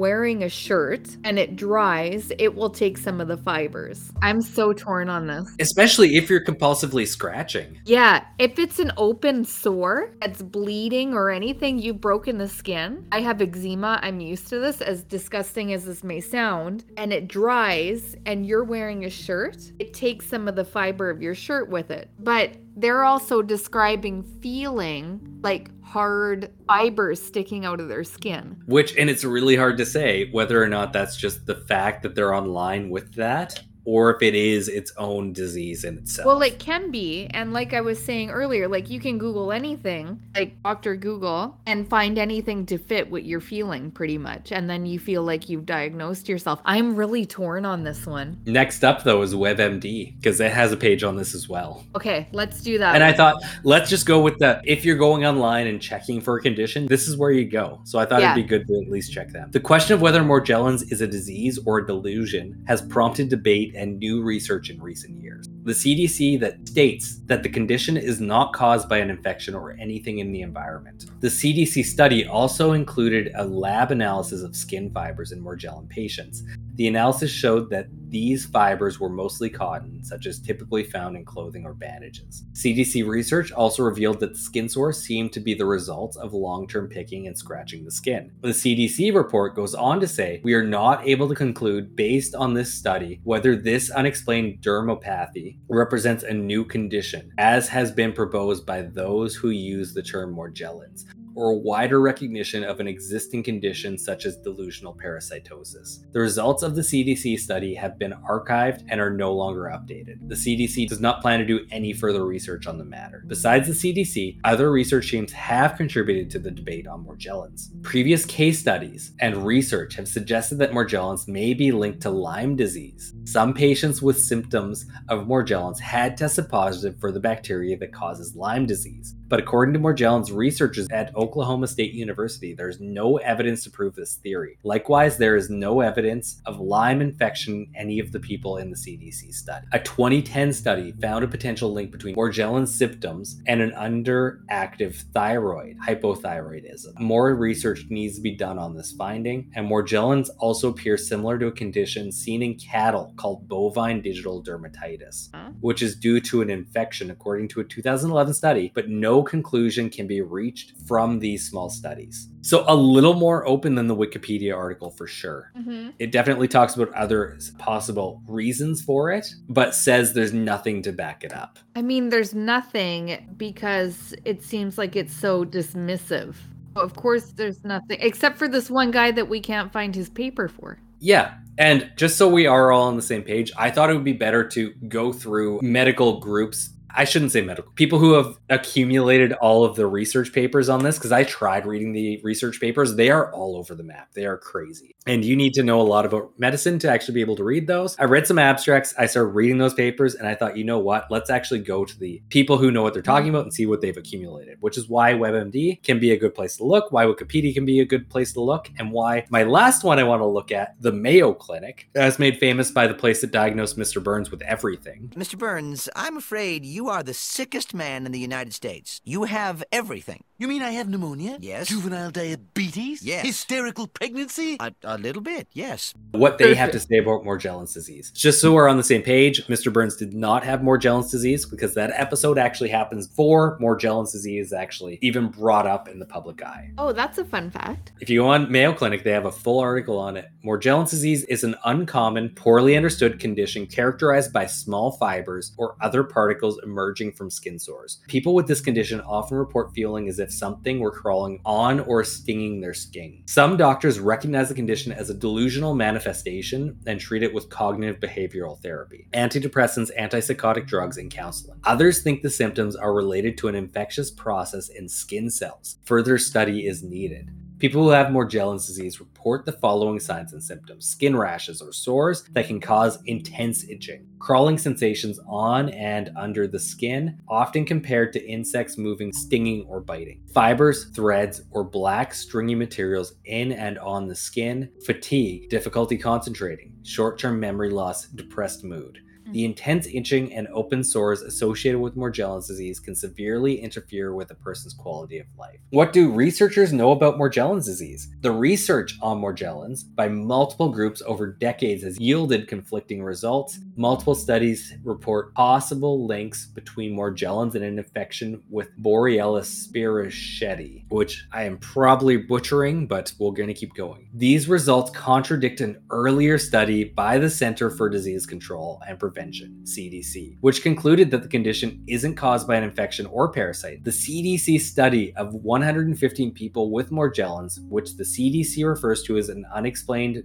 a shirt and it dries, it will take some of the fibers. I'm so torn on this. Especially if you're compulsively scratching. Yeah, if it's an open sore that's bleeding or anything, you've broken the skin. I have eczema. I'm used to this, as disgusting as this may sound. And it dries and you're wearing a shirt, it takes some of the fiber of your shirt with it. But they're also describing feeling like hard fibers sticking out of their skin. And it's really hard to say whether or not that's just the fact that they're online with that, or if it is its own disease in itself. Well, it can be. And like I was saying earlier, like you can Google anything, like Dr. Google, and find anything to fit what you're feeling pretty much. And then you feel like you've diagnosed yourself. I'm really torn on this one. Next up, though, is WebMD, because it has a page on this as well. Okay, let's do that. And I thought, let's just go with if you're going online and checking for a condition, this is where you go. So I thought it'd be good to at least check that. The question of whether Morgellons is a disease or a delusion has prompted debate and new research in recent years. The CDC that states that the condition is not caused by an infection or anything in the environment. The CDC study also included a lab analysis of skin fibers in Morgellon patients. The analysis showed that these fibers were mostly cotton, such as typically found in clothing or bandages. CDC research also revealed that the skin sores seemed to be the result of long-term picking and scratching the skin. The CDC report goes on to say, we are not able to conclude based on this study whether this unexplained dermopathy represents a new condition, as has been proposed by those who use the term Morgellons, or a wider recognition of an existing condition such as delusional parasitosis. The results of the CDC study have been archived and are no longer updated. The CDC does not plan to do any further research on the matter. Besides the CDC, other research teams have contributed to the debate on Morgellons. Previous case studies and research have suggested that Morgellons may be linked to Lyme disease. Some patients with symptoms of Morgellons had tested positive for the bacteria that causes Lyme disease. But according to Morgellons researchers at Oklahoma State University, there's no evidence to prove this theory. Likewise, there is no evidence of Lyme infection in any of the people in the CDC study. A 2010 study found a potential link between Morgellons symptoms and an underactive thyroid, hypothyroidism. More research needs to be done on this finding, and Morgellons also appears similar to a condition seen in cattle called bovine digital dermatitis, which is due to an infection according to a 2011 study, but no conclusion can be reached from these small studies. So a little more open than the Wikipedia article for sure. Mm-hmm. It definitely talks about other possible reasons for it, but says there's nothing to back it up. I mean, there's nothing because it seems like it's so dismissive. Of course, there's nothing except for this one guy that we can't find his paper for. Yeah. And just so we are all on the same page, I thought it would be better to go through medical groups. I shouldn't say medical. People who have accumulated all of the research papers on this, because I tried reading the research papers. They are all over the map. They are crazy. And you need to know a lot about medicine to actually be able to read those. I read some abstracts. I started reading those papers and I thought, you know what? Let's actually go to the people who know what they're talking about and see what they've accumulated, which is why WebMD can be a good place to look, why Wikipedia can be a good place to look, and why my last one I want to look at, the Mayo Clinic, as made famous by the place that diagnosed Mr. Burns with everything. Mr. Burns, I'm afraid you are the sickest man in the United States. You have everything. You mean I have pneumonia? Yes. Juvenile diabetes? Yes. Hysterical pregnancy? A little bit, yes. What they have to say about Morgellons disease. Just so we're on the same page, Mr. Burns did not have Morgellons disease because that episode actually happens before Morgellons disease actually even brought up in the public eye. Oh, that's a fun fact. If you go on Mayo Clinic, they have a full article on it. Morgellons disease is an uncommon, poorly understood condition characterized by small fibers or other particles emerging from skin sores. People with this condition often report feeling as if something were crawling on or stinging their skin. Some doctors recognize the condition as a delusional manifestation and treat it with cognitive behavioral therapy, antidepressants, antipsychotic drugs, and counseling. Others think the symptoms are related to an infectious process in skin cells. Further study is needed. People who have Morgellons disease report the following signs and symptoms: skin rashes or sores that can cause intense itching, crawling sensations on and under the skin, often compared to insects moving, stinging, or biting, fibers, threads, or black stringy materials in and on the skin, fatigue, difficulty concentrating, short-term memory loss, depressed mood. The intense itching and open sores associated with Morgellons disease can severely interfere with a person's quality of life. What do researchers know about Morgellons disease? The research on Morgellons by multiple groups over decades has yielded conflicting results. Multiple studies report possible links between Morgellons and an infection with Borrelia spirichetti, which I am probably butchering, but we're going to keep going. These results contradict an earlier study by the Center for Disease Control and Prevention, CDC, which concluded that the condition isn't caused by an infection or parasite. The CDC study of 115 people with Morgellons, which the CDC refers to as an unexplained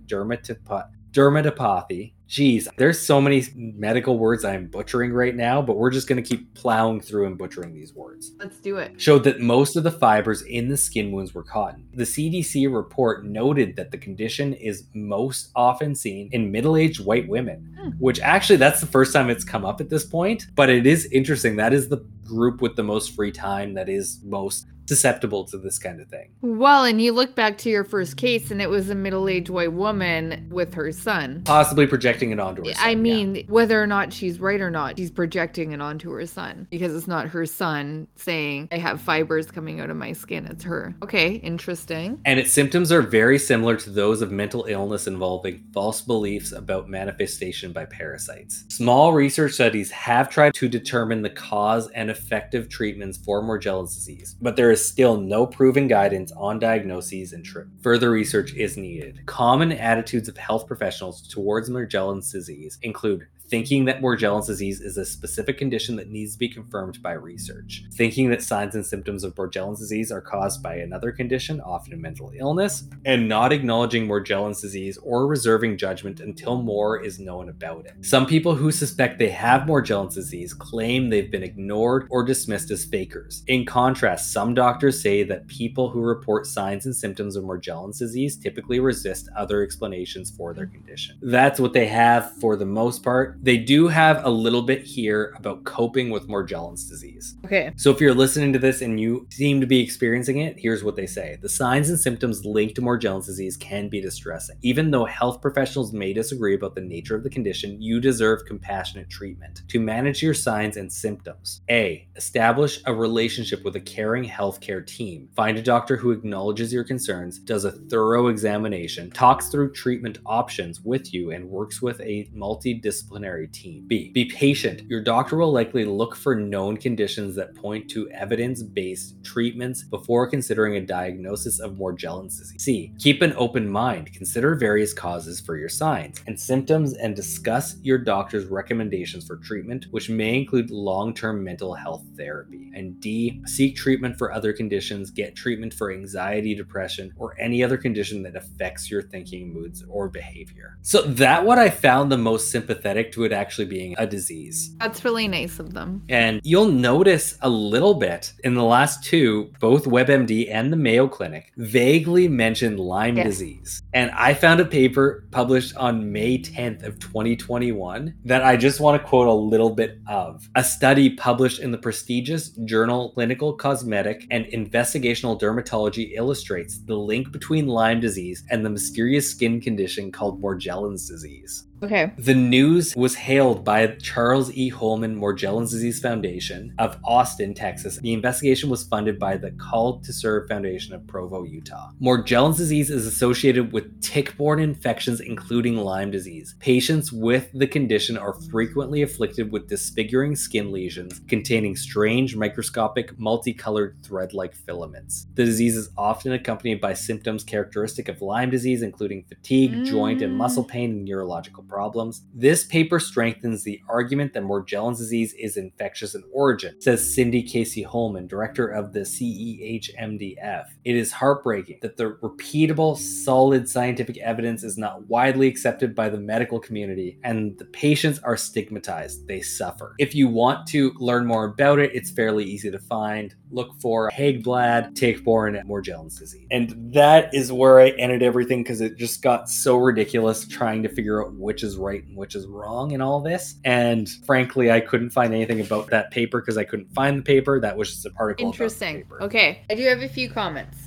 dermatopathy. Geez, there's so many medical words I'm butchering right now, but we're just going to keep plowing through and butchering these words. Let's do it. Showed that most of the fibers in the skin wounds were cotton. The CDC report noted that the condition is most often seen in middle-aged white women, which actually that's the first time it's come up at this point, but it is interesting. That is the group with the most free time that is most susceptible to this kind of thing. Well, and you look back to your first case and it was a middle-aged white woman with her son. Possibly projecting it onto her son. I mean, whether or not she's right or not, she's projecting it onto her son because it's not her son saying, I have fibers coming out of my skin. It's her. Okay, interesting. And its symptoms are very similar to those of mental illness involving false beliefs about manifestation by parasites. Small research studies have tried to determine the cause and effective treatments for Morgellons disease, but there is still no proven guidance on diagnoses and treatment. Further research is needed. Common attitudes of health professionals towards Morgellons disease include thinking that Morgellons disease is a specific condition that needs to be confirmed by research, thinking that signs and symptoms of Morgellons disease are caused by another condition, often a mental illness, and not acknowledging Morgellons disease or reserving judgment until more is known about it. Some people who suspect they have Morgellons disease claim they've been ignored or dismissed as fakers. In contrast, some doctors say that people who report signs and symptoms of Morgellons disease typically resist other explanations for their condition. That's what they have for the most part. They do have a little bit here about coping with Morgellons disease. Okay. So if you're listening to this and you seem to be experiencing it, here's what they say. The signs and symptoms linked to Morgellons disease can be distressing. Even though health professionals may disagree about the nature of the condition, you deserve compassionate treatment. To manage your signs and symptoms, A, establish a relationship with a caring healthcare team. Find a doctor who acknowledges your concerns, does a thorough examination, talks through treatment options with you, and works with a multidisciplinary team. B, be patient. Your doctor will likely look for known conditions that point to evidence-based treatments before considering a diagnosis of Morgellons disease. C, keep an open mind. Consider various causes for your signs and symptoms and discuss your doctor's recommendations for treatment, which may include long-term mental health therapy. And D, seek treatment for other conditions, get treatment for anxiety, depression, or any other condition that affects your thinking, moods, or behavior. So that what I found the most sympathetic to it actually being a disease. That's really nice of them. And you'll notice a little bit in the last two, both WebMD and the Mayo Clinic vaguely mentioned Lyme disease. And I found a paper published on May 10th of 2021 that I just want to quote a little bit of. A study published in the prestigious journal Clinical Cosmetic and Investigational Dermatology illustrates the link between Lyme disease and the mysterious skin condition called Morgellons disease. Okay. The news was hailed by Charles E. Holman Morgellons Disease Foundation of Austin, Texas. The investigation was funded by the Call to Serve Foundation of Provo, Utah. Morgellons disease is associated with tick-borne infections, including Lyme disease. Patients with the condition are frequently afflicted with disfiguring skin lesions containing strange, microscopic, multicolored thread-like filaments. The disease is often accompanied by symptoms characteristic of Lyme disease, including fatigue, joint and muscle pain, and neurological problems. This paper strengthens the argument that Morgellons disease is infectious in origin, says Cindy Casey Holman, director of the CEHMDF. It is heartbreaking that the repeatable, solid scientific evidence is not widely accepted by the medical community, and the patients are stigmatized. They suffer. If you want to learn more about it, it's fairly easy to find. Look for Haigblad, tick-borne Morgellons disease. And that is where I ended everything because it just got so ridiculous trying to figure out which is right and which is wrong in all this. And frankly, I couldn't find anything about that paper because I couldn't find the paper. That was just an article. Interesting. About the paper. Okay. I do have a few comments.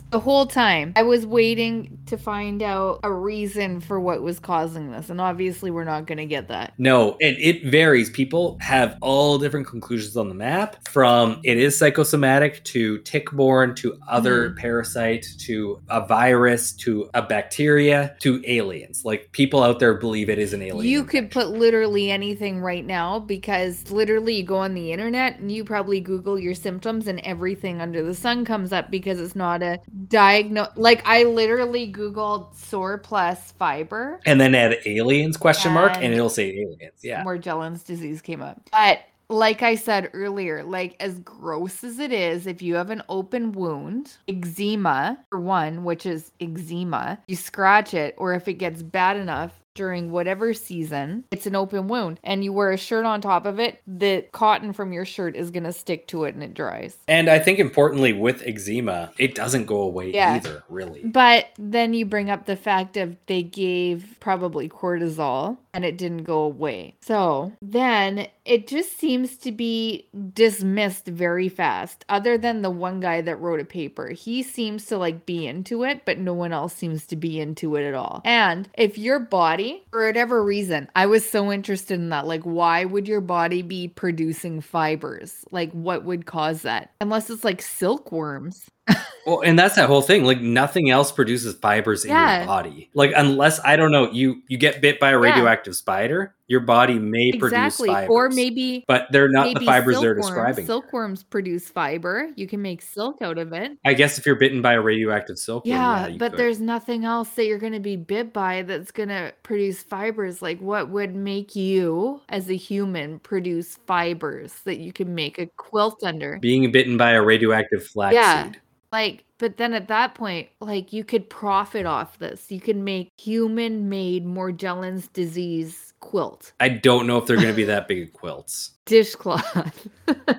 The whole time I was waiting to find out a reason for what was causing this. And obviously we're not going to get that. No, and it varies. People have all different conclusions on the map, from it is psychosomatic to tick-borne to other parasite to a virus to a bacteria to aliens. Like, people out there believe it is an alien. You could put literally anything right now, because literally you go on the internet and you probably Google your symptoms and everything under the sun comes up, because it's not a diagnose. Like, I literally Googled sore plus fiber. And then add aliens question mark and it'll say aliens. Yeah. Morgellons disease came up. But like I said earlier, like, as gross as it is, if you have an open wound, eczema for one, which is eczema, you scratch it, or if it gets bad enough during whatever season, it's an open wound, and you wear a shirt on top of it, the cotton from your shirt is going to stick to it and it dries. And I think importantly with eczema, it doesn't go away either, really. But then you bring up the fact of they gave probably cortisol and it didn't go away. So then it just seems to be dismissed very fast. Other than the one guy that wrote a paper, he seems to like be into it, but no one else seems to be into it at all. And if your body, for whatever reason, I was so interested in that. Like, why would your body be producing fibers? Like, what would cause that? Unless it's like silkworms. Well, and that's that whole thing. Like, nothing else produces fibers in your body. Like, unless, I don't know, you get bit by a radioactive spider, your body may produce fibers. Or maybe, but they're not the fibers they're describing. Silkworms produce fiber. You can make silk out of it. I guess if you're bitten by a radioactive silkworm, but there's nothing else that you're going to be bit by that's going to produce fibers. Like, what would make you, as a human, produce fibers that you can make a quilt under? Being bitten by a radioactive flaxseed. Like, but then at that point, like, you could profit off this. You could make human-made Morgellons disease quilt. I don't know if they're going to be that big of quilts. Dishcloth.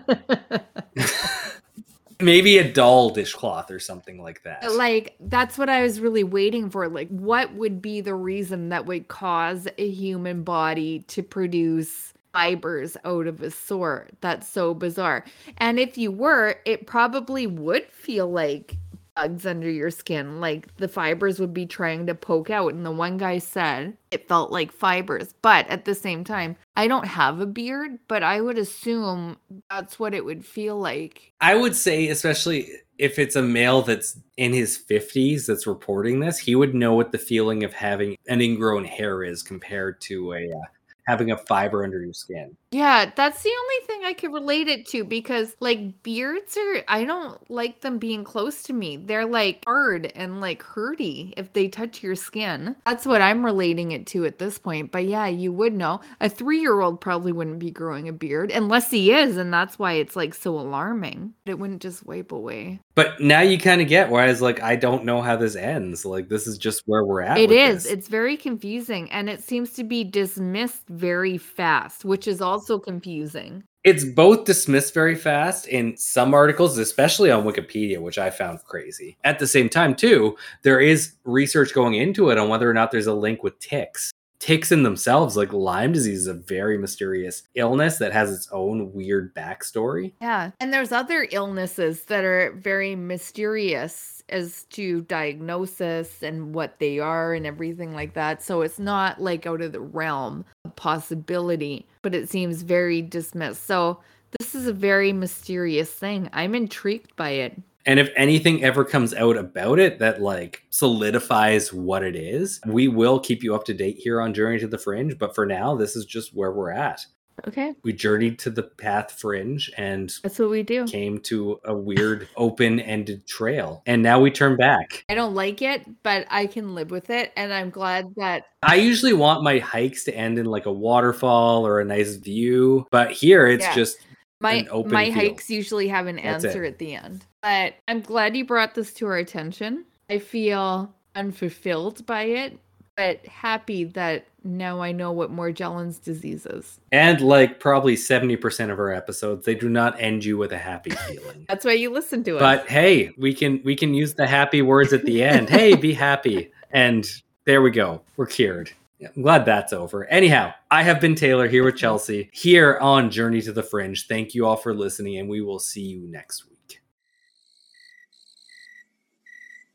Maybe a doll dishcloth or something like that. Like, that's what I was really waiting for. Like, what would be the reason that would cause a human body to produce fibers out of a sore? That's so bizarre. And if you were, it probably would feel like bugs under your skin. Like, the fibers would be trying to poke out. And the one guy said it felt like fibers. But at the same time, I don't have a beard, but I would assume that's what it would feel like. I would say, especially if it's a male that's in his 50s that's reporting this, he would know what the feeling of having an ingrown hair is compared to having a fiber under your skin. Yeah, that's the only thing I could relate it to, because like beards I don't like them being close to me. They're like hard and like hurty if they touch your skin. That's what I'm relating it to at this point. But yeah, you would know. A 3-year-old probably wouldn't be growing a beard unless he is, and that's why it's like so alarming. It wouldn't just wipe away. But now you kind of get why I was like, I don't know how this ends. Like, this is just where we're at. It is. It's very confusing, and it seems to be dismissed very fast, which is also confusing. It's both dismissed very fast in some articles, especially on Wikipedia, which I found crazy. At the same time, too, there is research going into it on whether or not there's a link with ticks. Ticks in themselves, like Lyme disease, is a very mysterious illness that has its own weird backstory. Yeah. And there's other illnesses that are very mysterious as to diagnosis and what they are and everything like that. So it's not like out of the realm of possibility, but it seems very dismissed. So this is a very mysterious thing. I'm intrigued by it. And if anything ever comes out about it that like solidifies what it is, we will keep you up to date here on Journey to the Fringe. But for now, this is just where we're at. Okay. We journeyed to the path fringe and that's what we do. Came to a weird open-ended trail. And now we turn back. I don't like it, but I can live with it. And I'm glad that I usually want my hikes to end in like a waterfall or a nice view. But here it's just my field. hikes usually have an answer at the end. But I'm glad you brought this to our attention. I feel unfulfilled by it, but happy that now I know what Morgellons disease is. And like probably 70% of our episodes, they do not end you with a happy feeling. That's why you listen to it. But hey, we can use the happy words at the end. Hey, be happy. And there we go. We're cured. I'm glad that's over. Anyhow, I have been Taylor here with Chelsea here on Journey to the Fringe. Thank you all for listening, and we will see you next week.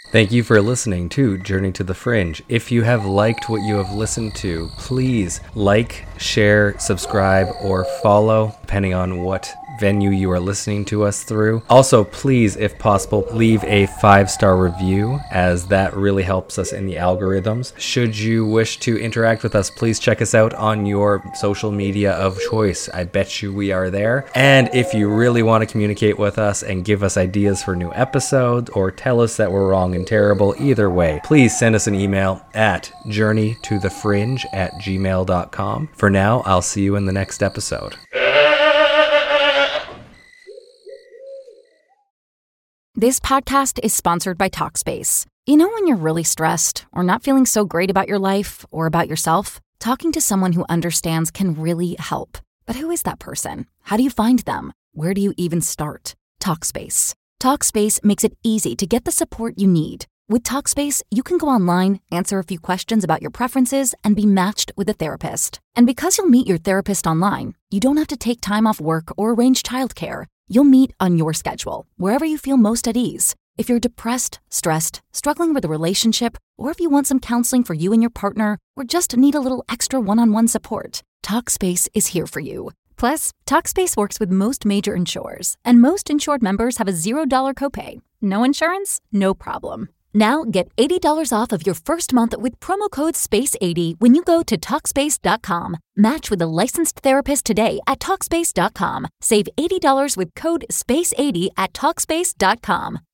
Thank you for listening to Journey to the Fringe. If you have liked what you have listened to, please like, share, subscribe, or follow, depending on what venue you are listening to us through. Also, please, if possible, leave a 5-star review, as that really helps us in the algorithms. Should you wish to interact with us, please check us out on your social media of choice. I bet you we are there. And if you really want to communicate with us and give us ideas for new episodes, or tell us that we're wrong and terrible, either way, please send us an email at journeytothefringe@gmail.com. For now, I'll see you in the next episode. This podcast is sponsored by Talkspace. You know when you're really stressed or not feeling so great about your life or about yourself? Talking to someone who understands can really help. But who is that person? How do you find them? Where do you even start? Talkspace. Talkspace makes it easy to get the support you need. With Talkspace, you can go online, answer a few questions about your preferences, and be matched with a therapist. And because you'll meet your therapist online, you don't have to take time off work or arrange childcare. You'll meet on your schedule, wherever you feel most at ease. If you're depressed, stressed, struggling with a relationship, or if you want some counseling for you and your partner, or just need a little extra one-on-one support, Talkspace is here for you. Plus, Talkspace works with most major insurers, and most insured members have a $0 copay. No insurance? No problem. Now get $80 off of your first month with promo code SPACE80 when you go to Talkspace.com. Match with a licensed therapist today at Talkspace.com. Save $80 with code SPACE80 at Talkspace.com.